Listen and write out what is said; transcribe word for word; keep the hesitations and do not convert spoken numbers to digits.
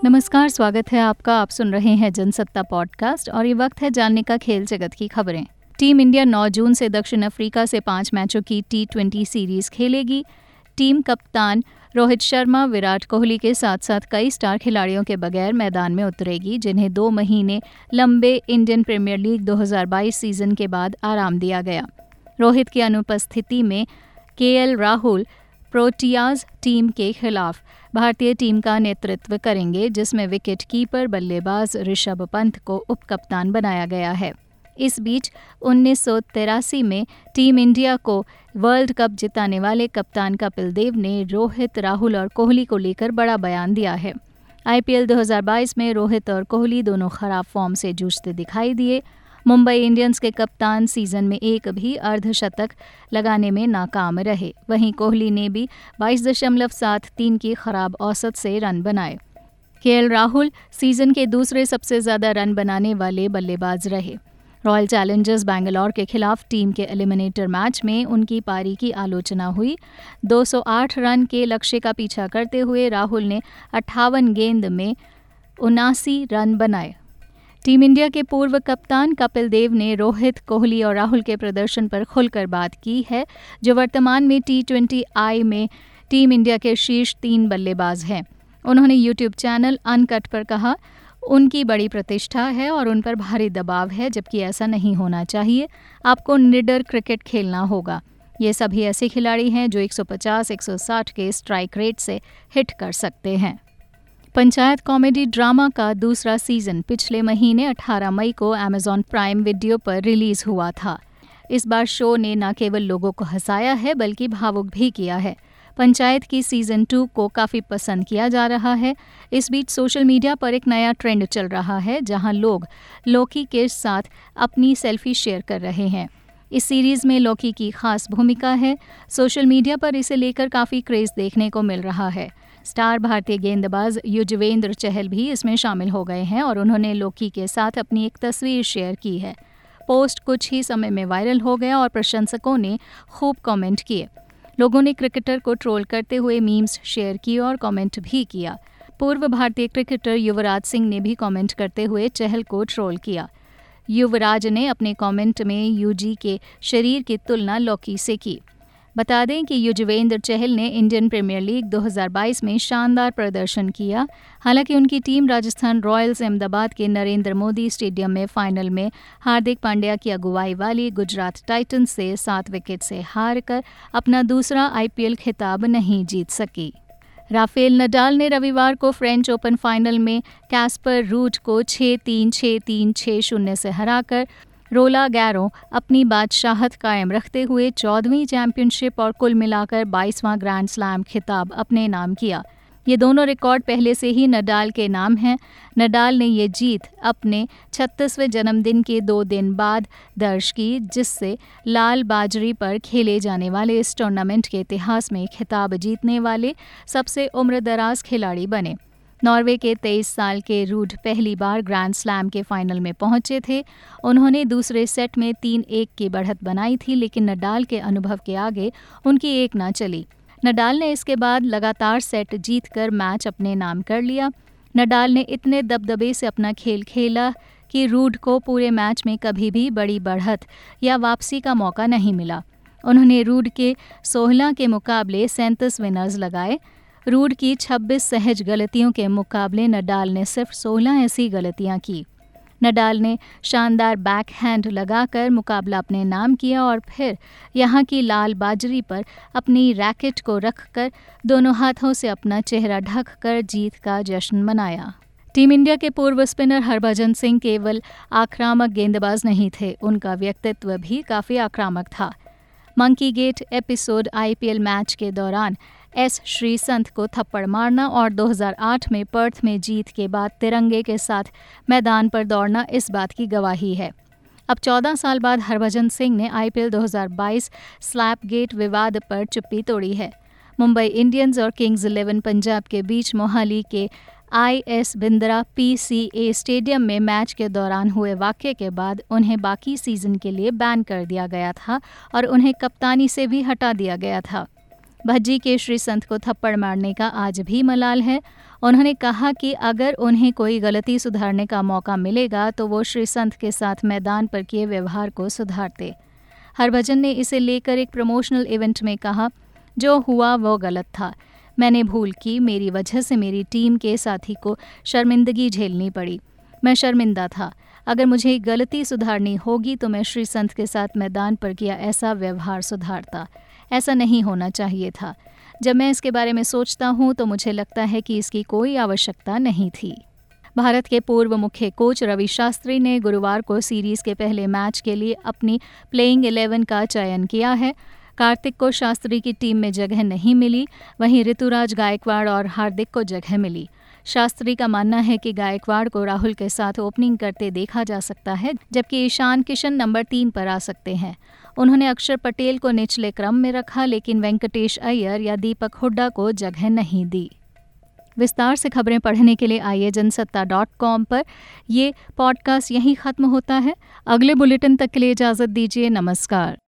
नमस्कार, स्वागत है आपका। आप सुन रहे हैं जनसत्ता पॉडकास्ट और ये वक्त है जानने का खेल जगत की खबरें। टीम इंडिया नौ जून से दक्षिण अफ्रीका से पांच मैचों की टी ट्वेंटी सीरीज खेलेगी। टीम कप्तान रोहित शर्मा विराट कोहली के साथ साथ कई स्टार खिलाड़ियों के बगैर मैदान में उतरेगी, जिन्हें दो महीने लंबे इंडियन प्रीमियर लीग दो हज़ार बाईस सीजन के बाद आराम दिया गया। रोहित की अनुपस्थिति में के एल राहुल प्रोटियाज टीम के खिलाफ भारतीय टीम का नेतृत्व करेंगे, जिसमें विकेट कीपर बल्लेबाज ऋषभ पंत को उप कप्तान बनाया गया है। इस बीच उन्नीस सौ तिरासी में टीम इंडिया को वर्ल्ड कप जिताने वाले कप्तान कपिल देव ने रोहित, राहुल और कोहली को लेकर बड़ा बयान दिया है। आई पी एल दो हज़ार बाईस में रोहित और कोहली दोनों खराब फॉर्म से जूझते दिखाई दिए। मुंबई इंडियंस के कप्तान सीजन में एक भी अर्धशतक लगाने में नाकाम रहे। वहीं कोहली ने भी बाईस दशमलव सात तीन की खराब औसत से रन बनाए। के एल राहुल सीजन के दूसरे सबसे ज्यादा रन बनाने वाले बल्लेबाज रहे। रॉयल चैलेंजर्स बैंगलोर के खिलाफ टीम के एलिमिनेटर मैच में उनकी पारी की आलोचना हुई। दो सौ आठ रन के लक्ष्य का पीछा करते हुए राहुल ने अट्ठावन गेंद में उनासी रन बनाए। टीम इंडिया के पूर्व कप्तान कपिल देव ने रोहित, कोहली और राहुल के प्रदर्शन पर खुलकर बात की है, जो वर्तमान में टी ट्वेंटी आई में टीम इंडिया के शीर्ष तीन बल्लेबाज हैं। उन्होंने यूट्यूब चैनल अनकट पर कहा, उनकी बड़ी प्रतिष्ठा है और उन पर भारी दबाव है, जबकि ऐसा नहीं होना चाहिए। आपको निडर क्रिकेट खेलना होगा। ये सभी ऐसे खिलाड़ी हैं जो एक सौ पचास एक सौ साठ के स्ट्राइक रेट से हिट कर सकते हैं। पंचायत कॉमेडी ड्रामा का दूसरा सीजन पिछले महीने अठारह मई को अमेजॉन प्राइम वीडियो पर रिलीज हुआ था। इस बार शो ने न केवल लोगों को हंसाया है बल्कि भावुक भी किया है। पंचायत की सीजन टू को काफ़ी पसंद किया जा रहा है। इस बीच सोशल मीडिया पर एक नया ट्रेंड चल रहा है, जहां लोग लोकी के साथ अपनी सेल्फी शेयर कर रहे हैं। इस सीरीज में लोकी की खास भूमिका है। सोशल मीडिया पर इसे लेकर काफ़ी क्रेज देखने को मिल रहा है। स्टार भारतीय गेंदबाज युजवेंद्र चहल भी इसमें शामिल हो गए हैं और उन्होंने लोकी के साथ अपनी एक तस्वीर शेयर की है। पोस्ट कुछ ही समय में वायरल हो गया और प्रशंसकों ने खूब कमेंट किए। लोगों ने क्रिकेटर को ट्रोल करते हुए मीम्स शेयर किए और कमेंट भी किया। पूर्व भारतीय क्रिकेटर युवराज सिंह ने भी कमेंट करते हुए चहल को ट्रोल किया। युवराज ने अपने कमेंट में यूजी के शरीर की तुलना लोकी से की। बता दें कि युजवेंद्र चहल ने इंडियन प्रीमियर लीग दो हज़ार बाईस में शानदार प्रदर्शन किया। हालांकि उनकी टीम राजस्थान रॉयल्स अहमदाबाद के नरेंद्र मोदी स्टेडियम में फाइनल में हार्दिक पांड्या की अगुवाई वाली गुजरात टाइटंस से सात विकेट से हारकर अपना दूसरा आई पी एल खिताब नहीं जीत सकी। राफेल नडाल ने रविवार को फ्रेंच ओपन फाइनल में कैस्पर रूड को छह तीन छह तीन छह शून्य से हराकर रोला गैरो अपनी बादशाहत कायम रखते हुए चौदहवीं चैंपियनशिप और कुल मिलाकर बाईसवां ग्रैंड स्लैम खिताब अपने नाम किया। ये दोनों रिकॉर्ड पहले से ही नडाल के नाम हैं। नडाल ने ये जीत अपने छत्तीसवें जन्मदिन के दो दिन बाद दर्ज की, जिससे लाल बाजरी पर खेले जाने वाले इस टूर्नामेंट के इतिहास में खिताब जीतने वाले सबसे उम्रदराज खिलाड़ी बने। नॉर्वे के तेईस साल के रूड पहली बार ग्रैंड स्लैम के फाइनल में पहुंचे थे। उन्होंने दूसरे सेट में तीन एक की बढ़त बनाई थी, लेकिन नडाल के अनुभव के आगे उनकी एक ना चली। नडाल ने इसके बाद लगातार सेट जीतकर मैच अपने नाम कर लिया। नडाल ने इतने दबदबे से अपना खेल खेला कि रूड को पूरे मैच में कभी भी बड़ी बढ़त या वापसी का मौका नहीं मिला। उन्होंने रूड के सोलह के मुकाबले सैंतीस विनर्स लगाए। रूड की छब्बीस सहज गलतियों के मुकाबले नडाल ने सिर्फ सोलह ऐसी गलतियां की। नडाल ने शानदार बैकहैंड लगाकर मुकाबला अपने नाम किया और फिर यहां की लाल बाजरी पर अपनी रैकेट को रखकर दोनों हाथों से अपना चेहरा ढककर जीत का जश्न मनाया। टीम इंडिया के पूर्व स्पिनर हरभजन सिंह केवल आक्रामक गेंदबाज नहीं थे, उनका व्यक्तित्व भी काफ़ी आक्रामक था। Monkey gate episode I P L match के दौरान एस श्रीसंत को थप्पड़ मारना और दो हज़ार आठ में पर्थ में जीत के बाद तिरंगे के साथ मैदान पर दौड़ना इस बात की गवाही है। अब चौदह साल बाद हरभजन सिंह ने आई पी एल दो हज़ार बाईस स्लैप गेट विवाद पर चुप्पी तोड़ी है। मुंबई इंडियंस और किंग्स इलेवन पंजाब के बीच मोहाली के I S Bindra P C A stadium में मैच के दौरान हुए वाकये के बाद उन्हें बाकी सीजन के लिए बैन कर दिया गया था और उन्हें कप्तानी से भी हटा दिया गया था। भज्जी के श्रीसंत को थप्पड़ मारने का आज भी मलाल है। उन्होंने कहा कि अगर उन्हें कोई गलती सुधारने का मौका मिलेगा तो वो श्रीसंत के साथ मैदान पर किए व्यवहार को सुधारते। हरभजन ने इसे लेकर एक प्रमोशनल इवेंट में कहा, जो हुआ वो गलत था। मैंने भूल की, मेरी वजह से मेरी टीम के साथी को शर्मिंदगी झेलनी पड़ी। मैं शर्मिंदा था। अगर मुझे गलती सुधारनी होगी तो मैं श्रीसंत के साथ मैदान पर किया ऐसा व्यवहार सुधारता। ऐसा नहीं होना चाहिए था। जब मैं इसके बारे में सोचता हूँ तो मुझे लगता है कि इसकी कोई आवश्यकता नहीं थी। भारत के पूर्व मुख्य कोच रवि शास्त्री ने गुरुवार को सीरीज़ के पहले मैच के लिए अपनी प्लेइंग इलेवन का चयन किया है। कार्तिक को शास्त्री की टीम में जगह नहीं मिली, वहीं ऋतुराज गायकवाड़ और हार्दिक को जगह मिली। शास्त्री का मानना है कि गायकवाड़ को राहुल के साथ ओपनिंग करते देखा जा सकता है, जबकि ईशान किशन नंबर तीन पर आ सकते हैं। उन्होंने अक्षर पटेल को निचले क्रम में रखा, लेकिन वेंकटेश अय्यर या दीपक हुड्डा को जगह नहीं दी। विस्तार से खबरें पढ़ने के लिए आइए जनसत्ता डॉट कॉम पर। ये पॉडकास्ट यहीं ख़त्म होता है। अगले बुलेटिन तक के लिए इजाज़त दीजिए। नमस्कार।